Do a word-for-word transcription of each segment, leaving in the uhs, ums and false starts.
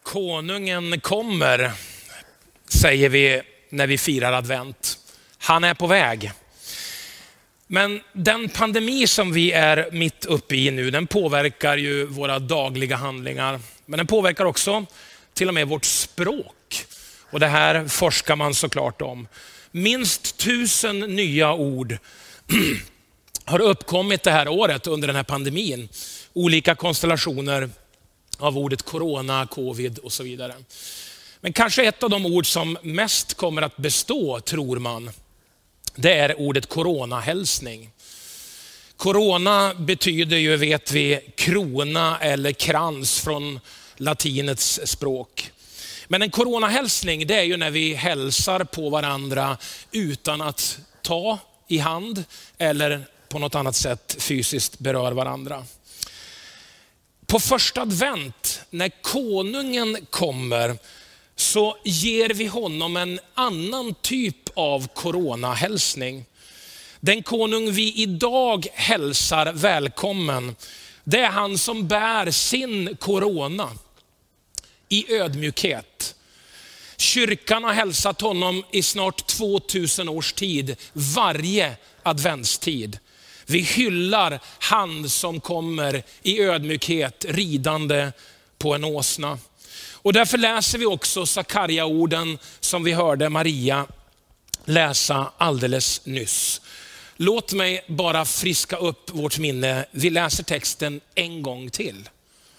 Konungen kommer, säger vi när vi firar advent. Han är på väg. Men den pandemi som vi är mitt uppe i nu, den påverkar ju våra dagliga handlingar. Men den påverkar också till och med vårt språk. Och det här forskar man såklart om. Minst tusen nya ord har uppkommit det här året under den här pandemin. Olika konstellationer av ordet corona, covid och så vidare. Men kanske ett av de ord som mest kommer att bestå, tror man, det är ordet coronahälsning. Corona betyder ju, vet vi, krona eller krans från latinets språk. Men en coronahälsning, det är ju när vi hälsar på varandra utan att ta i hand eller på något annat sätt fysiskt berör varandra. På första advent, när konungen kommer, så ger vi honom en annan typ av coronahälsning. Den konung vi idag hälsar välkommen, det är han som bär sin corona i ödmjukhet. Kyrkan har hälsat honom i snart tvåtusen års tid, varje adventstid. Vi hyllar han som kommer i ödmjukhet ridande på en åsna. Och därför läser vi också Sakarja-orden som vi hörde Maria läsa alldeles nyss. Låt mig bara friska upp vårt minne. Vi läser texten en gång till.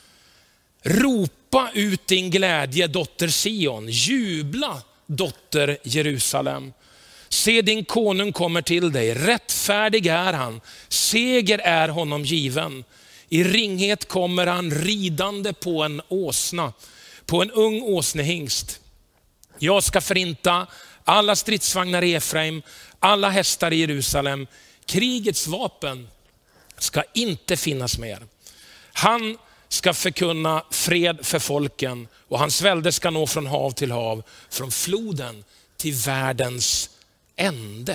Ropa ut din glädje, dotter Sion. Jubla, dotter Jerusalem. Se, din konung kommer till dig. Rättfärdig är han. Seger är honom given. I ringhet kommer han ridande på en åsna, på en ung åsnehingst. Jag ska förinta alla stridsvagnar i Efraim, alla hästar i Jerusalem. Krigets vapen ska inte finnas mer. Han ska förkunna fred för folken och hans välde ska nå från hav till hav, från floden till världens ände.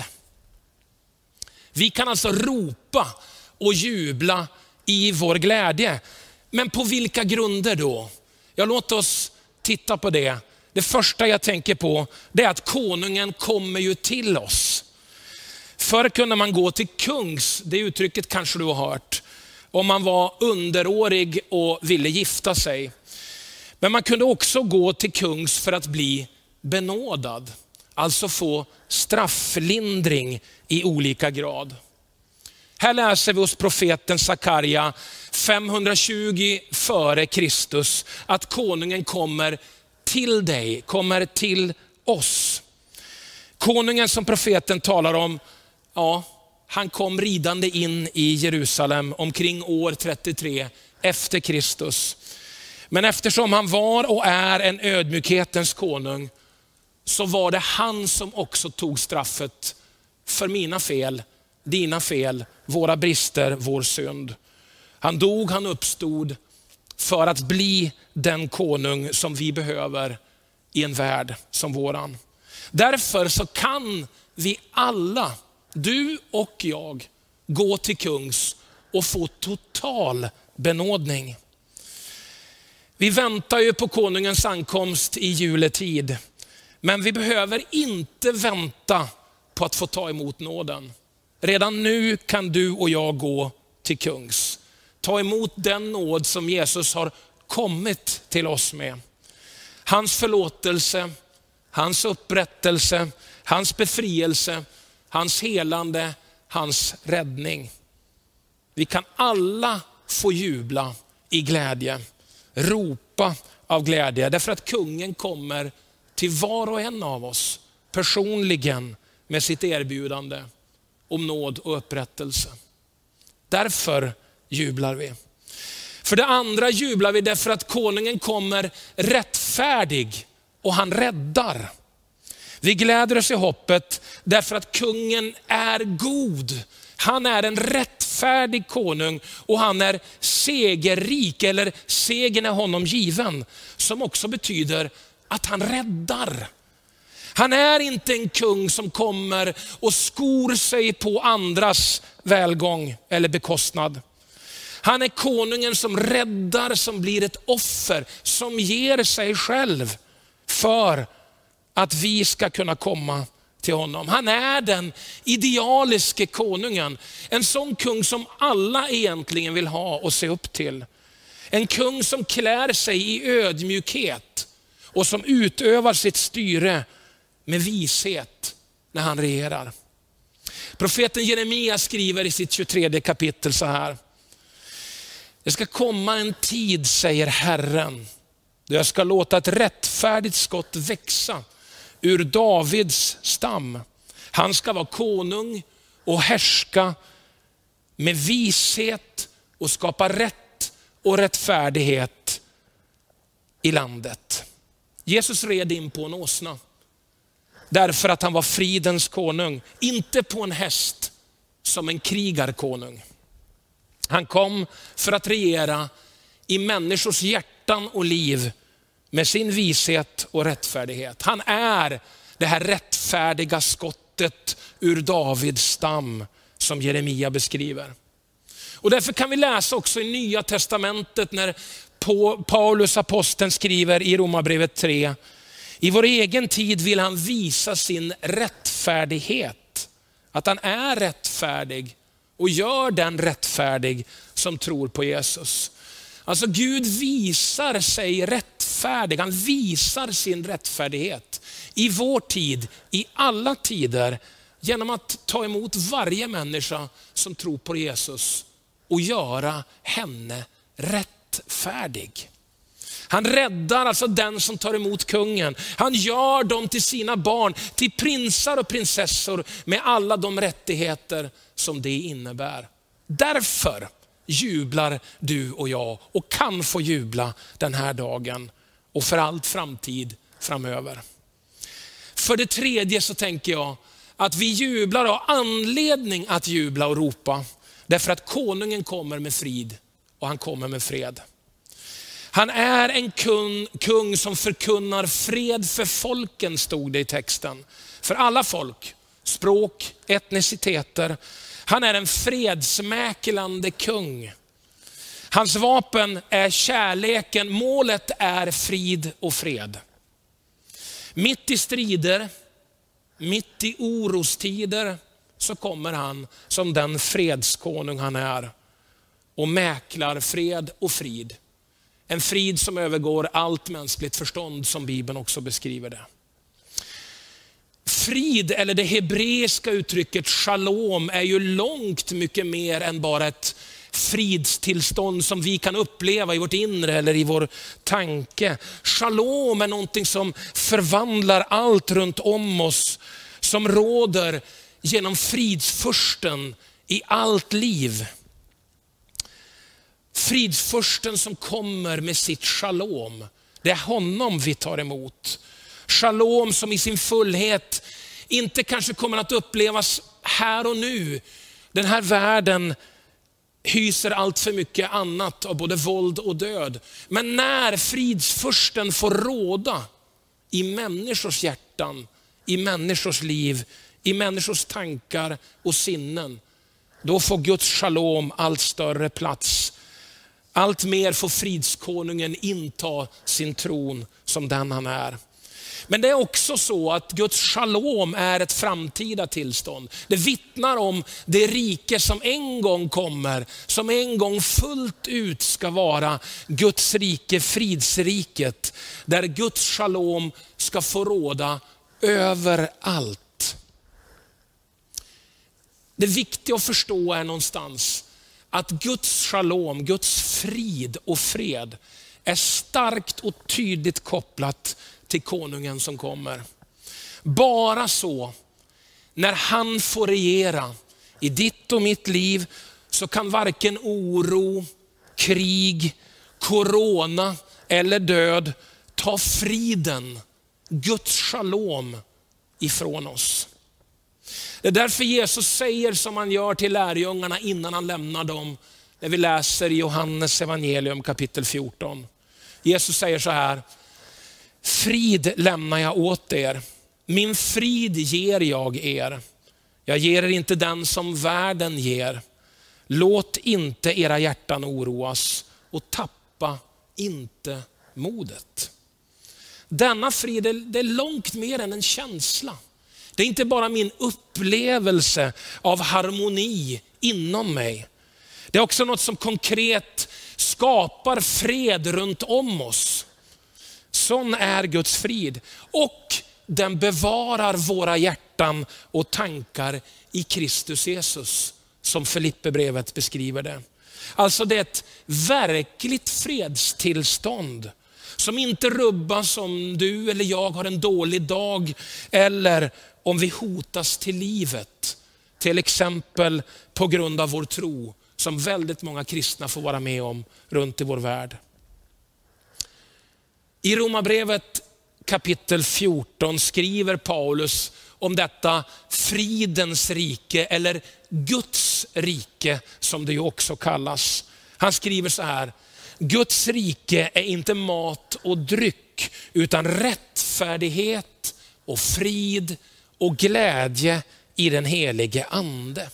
Vi kan alltså ropa och jubla i vår glädje. Men på vilka grunder då? Ja, låt oss titta på det. Det första jag tänker på, det är att konungen kommer ju till oss. Förr kunde man gå till kungs, det uttrycket kanske du har hört, om man var underårig och ville gifta sig. Men man kunde också gå till kungs för att bli benådad. Alltså få strafflindring i olika grad. Här läser vi hos profeten Sakarja femhundratjugo före Kristus att konungen kommer till dig, kommer till oss. Konungen som profeten talar om, ja, han kom ridande in i Jerusalem omkring år trettiotre efter Kristus. Men eftersom han var och är en ödmjukhetens konung, så var det han som också tog straffet för mina fel, dina fel, våra brister, vår synd. Han dog, han uppstod för att bli den konung som vi behöver i en värld som våran. Därför så kan vi alla, du och jag, gå till kungs och få total benådning. Vi väntar ju på konungens ankomst i juletid. Men vi behöver inte vänta på att få ta emot nåden. Redan nu kan du och jag gå till kungs. Ta emot den nåd som Jesus har kommit till oss med. Hans förlåtelse, hans upprättelse, hans befrielse, hans helande, hans räddning. Vi kan alla få jubla i glädje, ropa av glädje, därför att kungen kommer till var och en av oss personligen med sitt erbjudande om nåd och upprättelse. Därför jublar vi. För det andra jublar vi därför att konungen kommer rättfärdig och han räddar. Vi gläder oss i hoppet därför att kungen är god. Han är en rättfärdig konung och han är segerrik, eller segern är honom given, som också betyder att han räddar. Han är inte en kung som kommer och skor sig på andras välgång eller bekostnad. Han är konungen som räddar, som blir ett offer, som ger sig själv för att vi ska kunna komma till honom. Han är den idealiske konungen. En sån kung som alla egentligen vill ha och se upp till. En kung som klär sig i ödmjukhet och som utövar sitt styre med vishet när han regerar. Profeten Jeremia skriver i sitt tjugotredje kapitel så här: det ska komma en tid, säger Herren, då jag ska låta ett rättfärdigt skott växa ur Davids stam. Han ska vara konung och härska med vishet och skapa rätt och rättfärdighet i landet. Jesus red in på en åsna därför att han var fridens konung, inte på en häst som en krigarkonung. Han kom för att regera i människors hjärtan och liv med sin vishet och rättfärdighet. Han är det här rättfärdiga skottet ur Davids stam som Jeremia beskriver. Och därför kan vi läsa också i Nya testamentet när Paulus aposteln skriver i Romarbrevet tre: i vår egen tid vill han visa sin rättfärdighet. Att han är rättfärdig och gör den rättfärdig som tror på Jesus. Alltså Gud visar sig rättfärdig. Han visar sin rättfärdighet i vår tid, i alla tider, genom att ta emot varje människa som tror på Jesus och göra henne rättfärdig. Han räddar alltså den som tar emot kungen. Han gör dem till sina barn, till prinsar och prinsessor med alla de rättigheter som det innebär. Därför jublar du och jag och kan få jubla den här dagen och för allt framtid framöver. För det tredje så tänker jag att vi jublar och har anledning att jubla och ropa därför att konungen kommer med frid och han kommer med fred. Han är en kung, kung som förkunnar fred för folken, stod det i texten. För alla folk, språk, etniciteter. Han är en fredsmäklande kung. Hans vapen är kärleken, målet är frid och fred. Mitt i strider, mitt i orostider så kommer han som den fredskonung han är och mäklar fred och frid. En frid som övergår allt mänskligt förstånd, som Bibeln också beskriver det. Frid, eller det hebreiska uttrycket shalom, är ju långt mycket mer än bara ett fridstillstånd som vi kan uppleva i vårt inre eller i vår tanke. Shalom är någonting som förvandlar allt runt om oss, som råder genom fridsfursten i allt liv. Fridsfursten som kommer med sitt shalom. Det är honom vi tar emot. Shalom som i sin fullhet inte kanske kommer att upplevas här och nu. Den här världen hyser allt för mycket annat av både våld och död. Men när fridsfursten får råda i människors hjärtan, i människors liv, i människors tankar och sinnen, då får Guds shalom allt större plats. Allt mer får fridskonungen inta sin tron som den han är. Men det är också så att Guds shalom är ett framtida tillstånd. Det vittnar om det rike som en gång kommer, som en gång fullt ut ska vara Guds rike, fridsriket, där Guds shalom ska få råda överallt. Det viktiga att förstå är någonstans att Guds shalom, Guds frid och fred är starkt och tydligt kopplat till konungen som kommer. Bara så, när han får regera i ditt och mitt liv, så kan varken oro, krig, corona eller död ta friden, Guds shalom, ifrån oss. Det är därför Jesus säger som han gör till lärjungarna innan han lämnar dem. När vi läser i Johannes evangelium kapitel fjorton. Jesus säger så här: frid lämnar jag åt er. Min frid ger jag er. Jag ger er inte den som världen ger. Låt inte era hjärtan oroas och tappa inte modet. Denna frid, det är långt mer än en känsla. Det är inte bara min upplevelse av harmoni inom mig. Det är också något som konkret skapar fred runt om oss. Sån är Guds frid. Och den bevarar våra hjärtan och tankar i Kristus Jesus, som Filipperbrevet beskriver det. Alltså det är ett verkligt fredstillstånd som inte rubbas om du eller jag har en dålig dag eller om vi hotas till livet. Till exempel på grund av vår tro, som väldigt många kristna får vara med om runt i vår värld. I Romarbrevet kapitel fjorton skriver Paulus om detta fridens rike, eller Guds rike som det ju också kallas. Han skriver så här: Guds rike är inte mat och dryck, utan rättfärdighet och frid och glädje i den helige ande.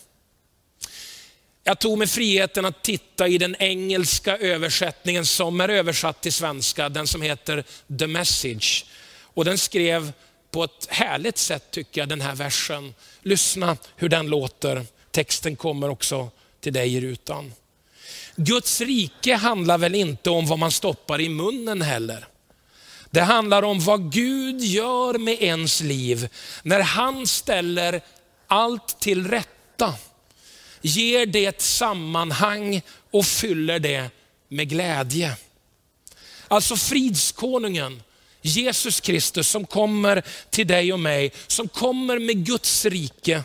Jag tog mig friheten att titta i den engelska översättningen som är översatt till svenska, den som heter The Message. Och den skrev på ett härligt sätt, tycker jag, den här versen. Lyssna hur den låter. Texten kommer också till dig i rutan. Guds rike handlar väl inte om vad man stoppar i munnen heller. Det handlar om vad Gud gör med ens liv när han ställer allt till rätta, ger det ett sammanhang och fyller det med glädje. Alltså fridskonungen, Jesus Kristus, som kommer till dig och mig, som kommer med Guds rike.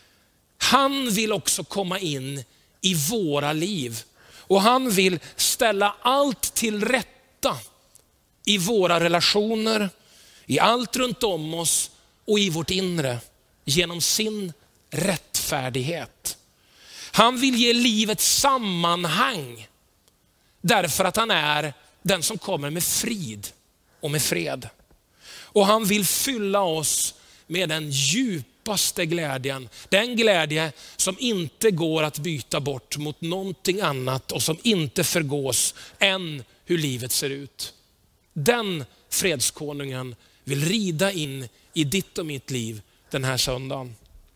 Han vill också komma in i våra liv. Och han vill ställa allt till rätta i våra relationer, i allt runt om oss och i vårt inre genom sin rättfärdighet. Han vill ge livet sammanhang därför att han är den som kommer med frid och med fred. Och han vill fylla oss med den djupaste glädjen. Den glädje som inte går att byta bort mot någonting annat och som inte förgås än hur livet ser ut. Den fredskonungen vill rida in i ditt och mitt liv den här söndagen.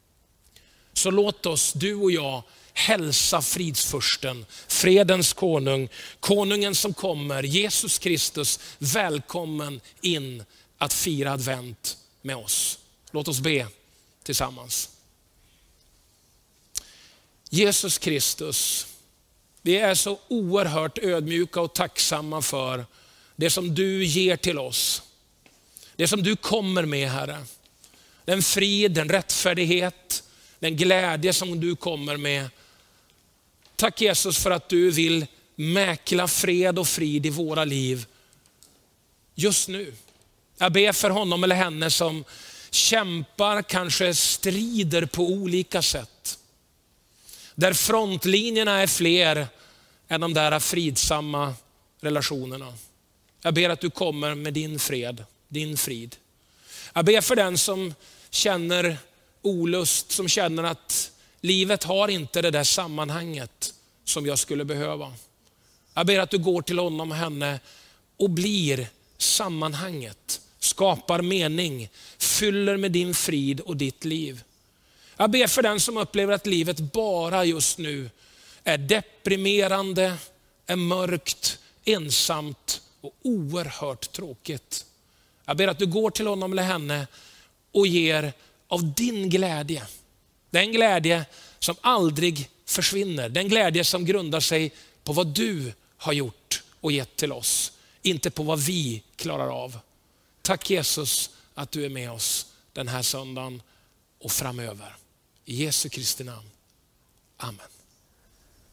Så låt oss, du och jag, hälsa fridsfursten, fredens konung, konungen som kommer, Jesus Kristus, välkommen in att fira advent med oss. Låt oss be tillsammans. Jesus Kristus, vi är så oerhört ödmjuka och tacksamma för det som du ger till oss. Det som du kommer med, Herre. Den frid, den rättfärdighet, den glädje som du kommer med. Tack Jesus för att du vill mäkla fred och frid i våra liv just nu. Jag ber för honom eller henne som kämpar, kanske strider på olika sätt. Där frontlinjerna är fler än de där fridsamma relationerna. Jag ber att du kommer med din fred, din frid. Jag ber för den som känner olust, som känner att livet har inte det där sammanhanget som jag skulle behöva. Jag ber att du går till honom och henne och blir sammanhanget, skapar mening, fyller med din frid och ditt liv. Jag ber för den som upplever att livet bara just nu är deprimerande, är mörkt, ensamt och oerhört tråkigt. Jag ber att du går till honom eller henne och ger av din glädje. Den glädje som aldrig försvinner. Den glädje som grundar sig på vad du har gjort och gett till oss. Inte på vad vi klarar av. Tack Jesus att du är med oss den här söndagen och framöver. I Jesu Kristi namn. Amen.